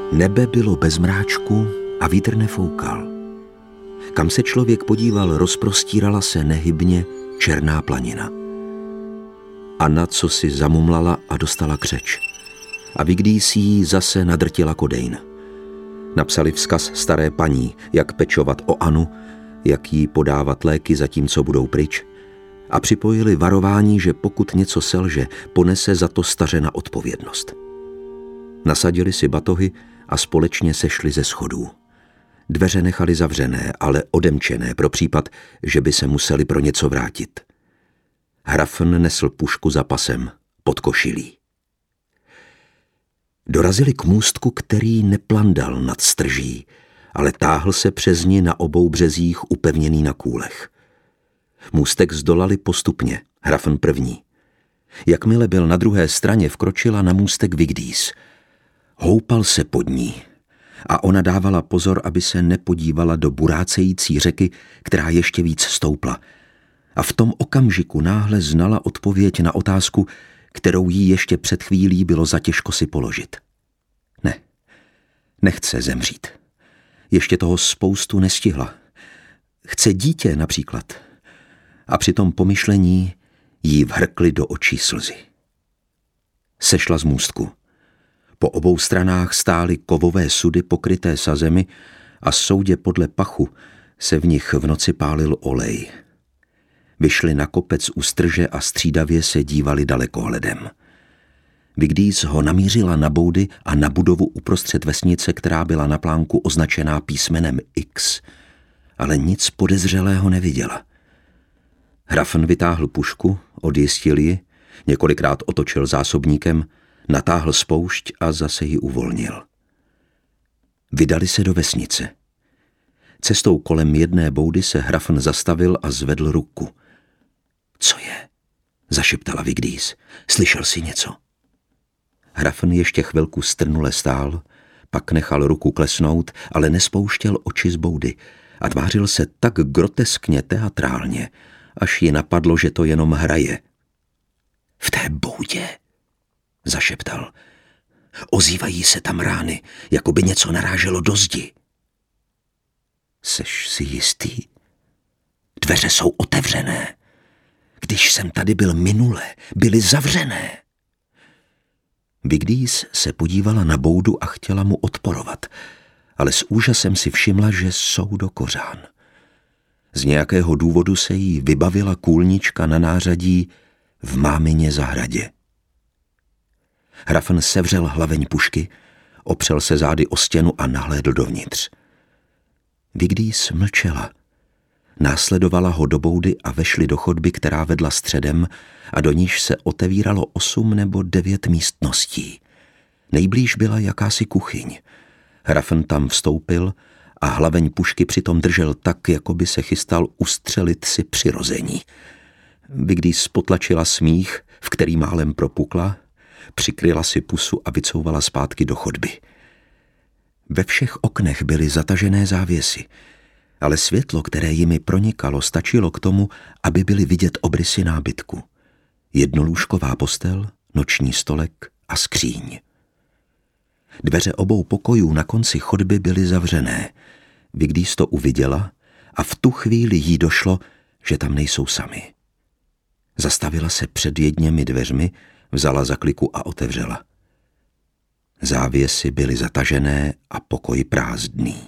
Nebe bylo bez mráčku a vítr nefoukal. Kam se člověk podíval, rozprostírala se nehybně černá planina. Anna cosi zamumlala a dostala křeč. A Vigdís jí zase nadrtila kodejn. Napsali vzkaz staré paní, jak pečovat o Anu, jak jí podávat léky zatímco budou pryč, a připojili varování, že pokud něco selže, ponese za to stařena odpovědnost. Nasadili si batohy a společně sešli ze schodů. Dveře nechali zavřené, ale odemčené pro případ, že by se museli pro něco vrátit. Hrafn nesl pušku za pasem, pod košilí. Dorazili k můstku, který neplandal nad strží, ale táhl se přes ní na obou březích upevněný na kůlech. Můstek zdolali postupně, Hrafn první. Jakmile byl na druhé straně, vkročila na můstek Vigdís. Houpal se pod ní a ona dávala pozor, aby se nepodívala do burácející řeky, která ještě víc stoupla. A v tom okamžiku náhle znala odpověď na otázku, kterou jí ještě před chvílí bylo zatěžko si položit. Ne, nechce zemřít. Ještě toho spoustu nestihla. Chce dítě například. A při tom pomyšlení jí vhrkly do očí slzy. Sešla z můstku. Po obou stranách stály kovové sudy pokryté sazemi a soudě podle pachu se v nich v noci pálil olej. Vyšli na kopec u strže a střídavě se dívali dalekohledem. Vigdís ho namířila na boudy a na budovu uprostřed vesnice, která byla na plánku označená písmenem X, ale nic podezřelého neviděla. Hrafn vytáhl pušku, odjistil ji, několikrát otočil zásobníkem, natáhl spoušť a zase ji uvolnil. Vydali se do vesnice. Cestou kolem jedné boudy se Hrafn zastavil a zvedl ruku. Co je? Zašeptala Vigdís. Slyšel jsi něco? Hrafn ještě chvilku strnule stál, pak nechal ruku klesnout, ale nespouštěl oči z boudy a tvářil se tak groteskně teatrálně, až ji napadlo, že to jenom hraje. V té boudě, zašeptal. Ozývají se tam rány, jako by něco naráželo do zdi. Seš si jistý? Dveře jsou otevřené. Když jsem tady byl minule, byly zavřené. Vigdís se podívala na boudu a chtěla mu odporovat, ale s úžasem si všimla, že jsou do kořán. Z nějakého důvodu se jí vybavila kůlnička na nářadí v mámině zahradě. Hrafn sevřel hlaveň pušky, opřel se zády o stěnu a nahlédl dovnitř. Vigdís mlčela. Následovala ho do boudy a vešli do chodby, která vedla středem a do níž se otevíralo 8 nebo 9 místností. Nejblíž byla jakási kuchyň. Hrafn tam vstoupil a hlaveň pušky přitom držel tak, jako by se chystal ustřelit si přirození. Vigdís potlačila smích, v který málem propukla, přikryla si pusu a vycouvala zpátky do chodby. Ve všech oknech byly zatažené závěsy, ale světlo, které jimi pronikalo, stačilo k tomu, aby byly vidět obrysy nábytku. Jednolůžková postel, noční stolek a skříň. Dveře obou pokojů na konci chodby byly zavřené. Vigdís to uviděla a v tu chvíli jí došlo, že tam nejsou sami. Zastavila se před jedněmi dveřmi, vzala za kliku a otevřela. Závěsy byly zatažené a pokoj prázdný.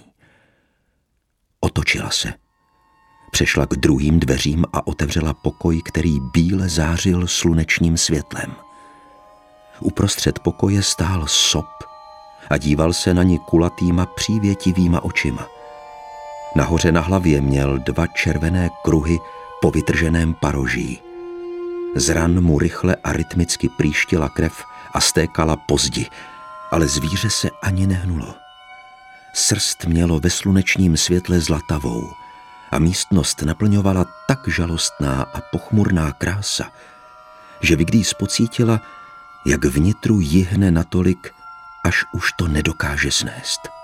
Otočila se. Přešla k druhým dveřím a otevřela pokoj, který bíle zářil slunečním světlem. Uprostřed pokoje stál sop a díval se na ní kulatýma přívětivýma očima. Nahoře na hlavě měl 2 červené kruhy po vytrženém paroží. Z ran mu rychle a rytmicky prýštila krev a stékala po zdi, ale zvíře se ani nehnulo. Srst mělo ve slunečním světle zlatavou a místnost naplňovala tak žalostná a pochmurná krása, že Vigdís pocítila, jak vnitru jihne natolik, až už to nedokáže snést.